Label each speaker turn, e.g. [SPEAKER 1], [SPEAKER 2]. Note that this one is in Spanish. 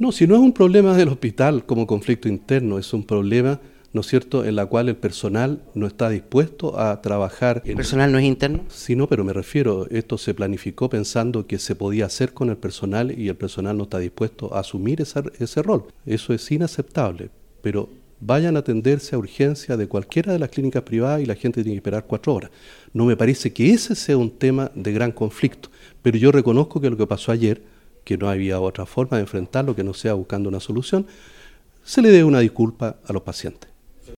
[SPEAKER 1] No, si no es un problema del hospital como conflicto interno, es un problema, ¿no es cierto?, en la cual el personal no está dispuesto a trabajar.
[SPEAKER 2] ¿El personal no es interno?
[SPEAKER 1] Sí, no, pero me refiero, esto se planificó pensando que se podía hacer con el personal y el personal no está dispuesto a asumir ese rol. Eso es inaceptable, pero vayan a atenderse a urgencia de cualquiera de las clínicas privadas y la gente tiene que esperar 4 horas. No me parece que ese sea un tema de gran conflicto, pero yo reconozco que lo que pasó ayer, que no había otra forma de enfrentarlo que no sea buscando una solución, se le debe una disculpa a los pacientes.